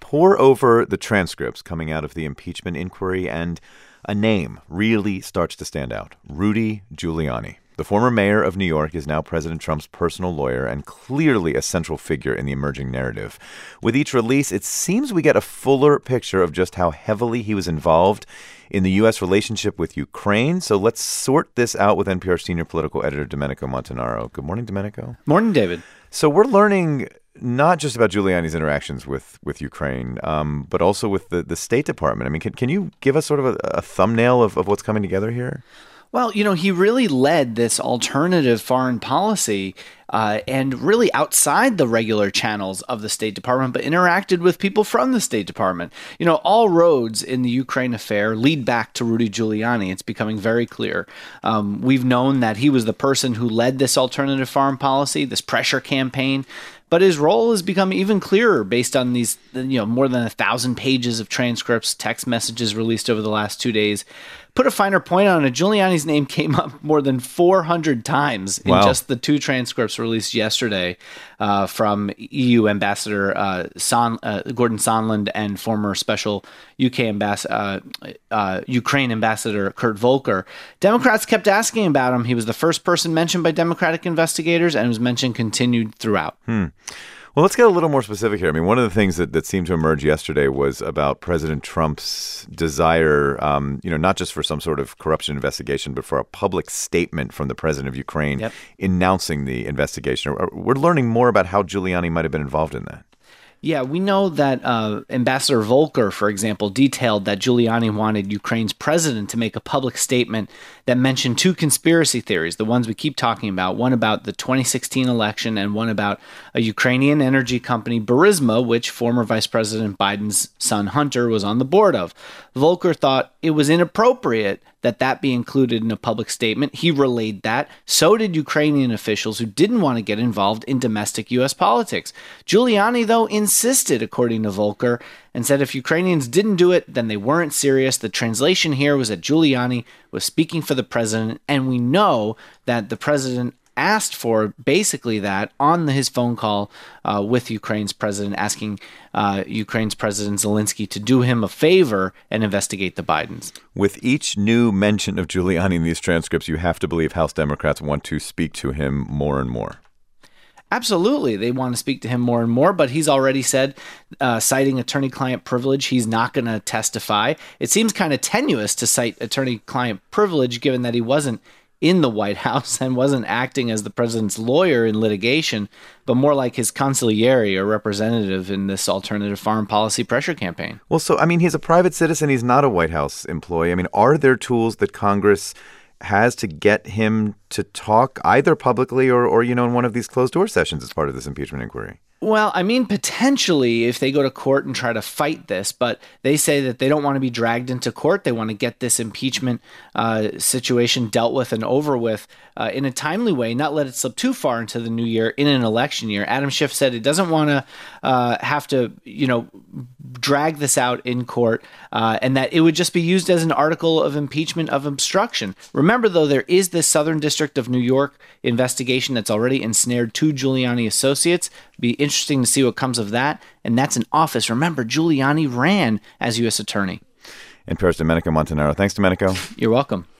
pore over the transcripts coming out of the impeachment inquiry, and a name really starts to stand out: Rudy Giuliani. The former mayor of New York is now President Trump's personal lawyer and clearly a central figure in the emerging narrative. With each release, it seems we get a fuller picture of just how heavily he was involved in the U.S. relationship with Ukraine. So let's sort this out with NPR senior political editor Domenico Montanaro. Good morning, Domenico. Morning, David. So we're learning not just about Giuliani's interactions with Ukraine, but also with the State Department. I mean, can you give us sort of a thumbnail of what's coming together here? Well, he really led this alternative foreign policy and really outside the regular channels of the State Department, but interacted with people from the State Department. All roads in the Ukraine affair lead back to Rudy Giuliani. It's becoming very clear. We've known that he was the person who led this alternative foreign policy, this pressure campaign. But his role has become even clearer based on these, more than 1,000 pages of transcripts, text messages released over the last 2 days. Put a finer point on it, Giuliani's name came up more than 400 times in just the 2 transcripts released yesterday from EU Ambassador Gordon Sondland and former special Ukraine Ambassador Kurt Volker. Democrats kept asking about him. He was the first person mentioned by Democratic investigators and was mentioned continued throughout. Well, let's get a little more specific here. I mean, one of the things that seemed to emerge yesterday was about President Trump's desire, not just for some sort of corruption investigation, but for a public statement from the president of Ukraine announcing the investigation. We're learning more about how Giuliani might have been involved in that. Yeah, we know that Ambassador Volker, for example, detailed that Giuliani wanted Ukraine's president to make a public statement that mentioned 2 conspiracy theories, the ones we keep talking about, one about the 2016 election and one about a Ukrainian energy company, Burisma, which former Vice President Biden's son Hunter was on the board of. Volker thought it was inappropriate that be included in a public statement. He relayed that. So did Ukrainian officials who didn't want to get involved in domestic U.S. politics. Giuliani, though, insisted, according to Volker, and said if Ukrainians didn't do it, then they weren't serious. The translation here was that Giuliani was speaking for the president, and we know that the president asked for basically that on his phone call with Ukraine's president, asking Ukraine's President Zelensky to do him a favor and investigate the Bidens. With each new mention of Giuliani in these transcripts, you have to believe House Democrats want to speak to him more and more. Absolutely. They want to speak to him more and more, but he's already said, citing attorney-client privilege, he's not going to testify. It seems kind of tenuous to cite attorney-client privilege, given that he wasn't in the White House and wasn't acting as the president's lawyer in litigation, but more like his consigliere or representative in this alternative foreign policy pressure campaign. Well, so, I mean, he's a private citizen. He's not a White House employee. I mean, are there tools that Congress has to get him to talk either publicly or in one of these closed-door sessions as part of this impeachment inquiry? Well, I mean, potentially if they go to court and try to fight this, but they say that they don't want to be dragged into court. They want to get this impeachment situation dealt with and over with in a timely way, not let it slip too far into the new year in an election year. Adam Schiff said it doesn't want to have to, drag this out in court and that it would just be used as an article of impeachment of obstruction. Remember, though, there is this Southern District of New York investigation that's already ensnared 2 Giuliani associates. Be interesting to see what comes of that. And that's an office. Remember, Giuliani ran as U.S. attorney. NPR's Domenico Montanaro. Thanks, Domenico. You're welcome.